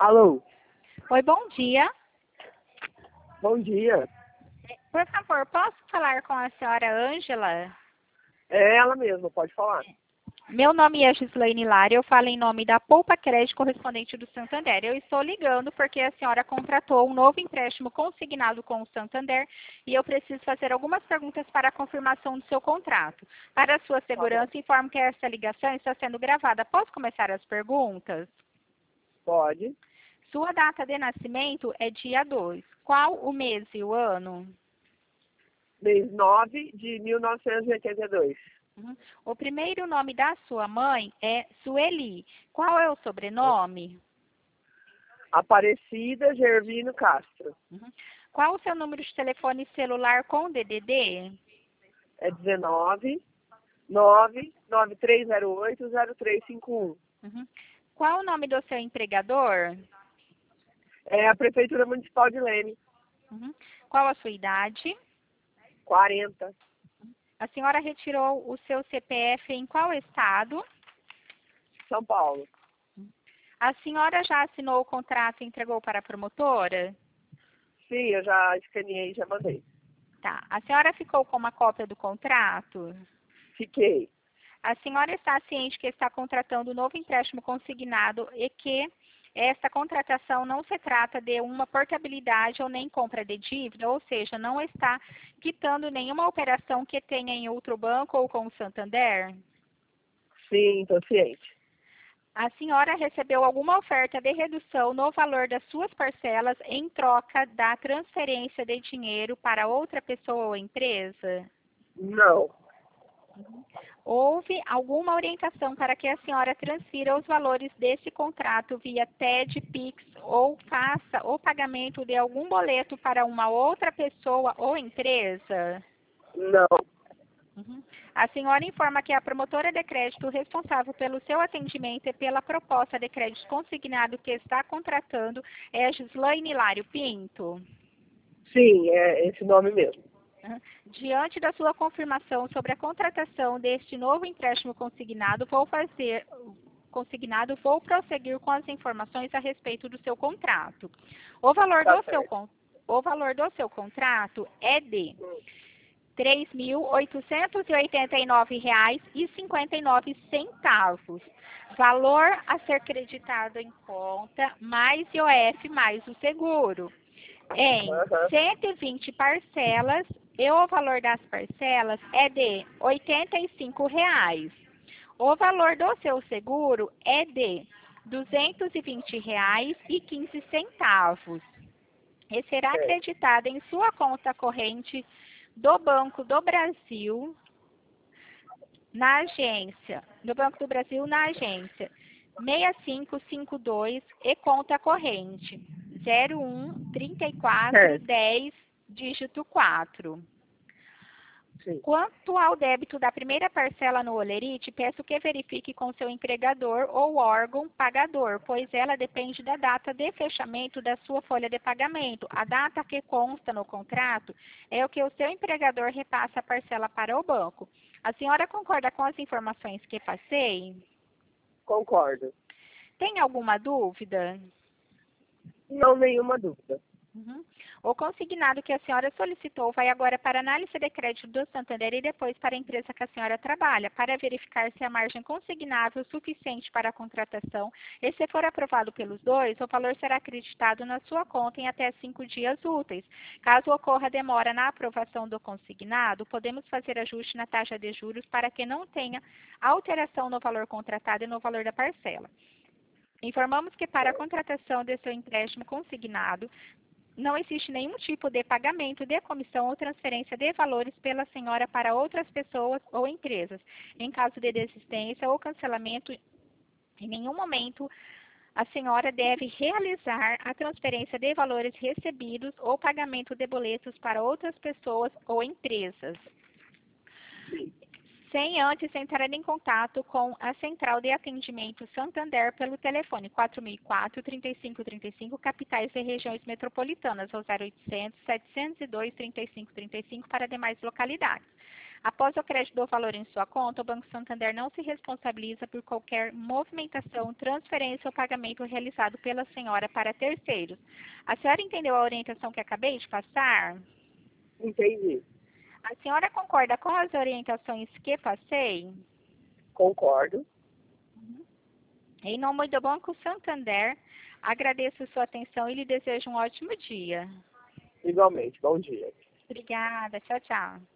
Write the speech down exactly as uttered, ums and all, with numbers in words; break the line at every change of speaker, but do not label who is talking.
Alô,
Oi, bom dia.
bom dia.
Por favor, posso falar com a senhora Ângela?
É ela mesma, pode falar.
Meu nome é Gislaine Lara, eu falo em nome da Poupa Crédito correspondente do Santander. Eu estou ligando porque a senhora contratou um novo empréstimo consignado com o Santander e eu preciso fazer algumas perguntas para a confirmação do seu contrato. Para a sua segurança, informo que essa ligação está sendo gravada. Posso começar as perguntas?
Pode.
Sua data de nascimento é dia dois. Qual o mês e o ano?
Mês nove de mil novecentos e oitenta e dois.
Uhum. O primeiro nome da sua mãe é Sueli. Qual é o sobrenome?
Aparecida Gervino Castro.
Uhum. Qual o seu número de telefone celular com D D D?
É dezenove, nove, nove três zero oito, zero três cinco um.
Uhum. Qual o nome do seu empregador?
É a Prefeitura Municipal de Leme.
Uhum. Qual a sua idade?
quarenta.
A senhora retirou o seu C P F em qual estado?
São Paulo.
A senhora já assinou o contrato e entregou para a promotora?
Sim, eu já escaneei e já mandei.
Tá. A senhora ficou com uma cópia do contrato?
Fiquei.
A senhora está ciente que está contratando um novo empréstimo consignado e que esta contratação não se trata de uma portabilidade ou nem compra de dívida, ou seja, não está quitando nenhuma operação que tenha em outro banco ou com o Santander?
Sim, estou ciente.
A senhora recebeu alguma oferta de redução no valor das suas parcelas em troca da transferência de dinheiro para outra pessoa ou empresa?
Não.
Houve alguma orientação para que a senhora transfira os valores desse contrato via T E D, Pix ou faça o pagamento de algum boleto para uma outra pessoa ou empresa?
Não.
Uhum. A senhora informa que a promotora de crédito responsável pelo seu atendimento e pela proposta de crédito consignado que está contratando é a Gislaine Hilário Pinto?
Sim, é esse nome mesmo.
Uhum. Diante da sua confirmação sobre a contratação deste novo empréstimo consignado, vou fazer consignado, vou prosseguir com as informações a respeito do seu contrato. O valor
Tá
do seu
certo.
con- o valor do seu contrato é de
Hum.
três mil oitocentos e oitenta e nove reais e cinquenta e nove centavos. Valor a ser creditado em conta mais I O F mais o seguro em
Aham.
cento e vinte parcelas e o valor das parcelas é de oitenta e cinco reais. O valor do seu seguro é de duzentos e vinte reais e quinze centavos. E será
Certo.
acreditado em sua conta corrente do Banco do Brasil na agência, do Banco do Brasil na agência seis cinco cinco dois e conta corrente zero um trinta e quatro
Certo.
dez dígito quatro.
Sim.
Quanto ao débito da primeira parcela no Olerite, peço que verifique com seu empregador ou órgão pagador, pois ela depende da data de fechamento da sua folha de pagamento. A data que consta no contrato é o que o seu empregador repassa a parcela para o banco. A senhora concorda com as informações que passei?
Concordo.
Tem alguma dúvida?
Não, nenhuma dúvida.
Uhum. O consignado que a senhora solicitou vai agora para a análise de crédito do Santander e depois para a empresa que a senhora trabalha, para verificar se a margem consignável é suficiente para a contratação e, se for aprovado pelos dois, o valor será acreditado na sua conta em até cinco dias úteis. Caso ocorra demora na aprovação do consignado, podemos fazer ajuste na taxa de juros para que não tenha alteração no valor contratado e no valor da parcela. Informamos que para a contratação de seu empréstimo consignado, não existe nenhum tipo de pagamento de comissão ou transferência de valores pela senhora para outras pessoas ou empresas. Em caso de desistência ou cancelamento, em nenhum momento a senhora deve realizar a transferência de valores recebidos ou pagamento de boletos para outras pessoas ou empresas, sem antes entrar em contato com a Central de Atendimento Santander pelo telefone quatro mil e quatro, trinta e cinco trinta e cinco, capitais e regiões metropolitanas, ou zero oitocentos, setecentos e dois, trinta e cinco trinta e cinco para demais localidades. Após o crédito do valor em sua conta, o Banco Santander não se responsabiliza por qualquer movimentação, transferência ou pagamento realizado pela senhora para terceiros. A senhora entendeu a orientação que acabei de passar?
Entendi.
A senhora concorda com as orientações que passei?
Concordo.
Em nome do Banco Santander, agradeço sua atenção e lhe desejo um ótimo dia.
Igualmente. Bom dia.
Obrigada. Tchau, tchau.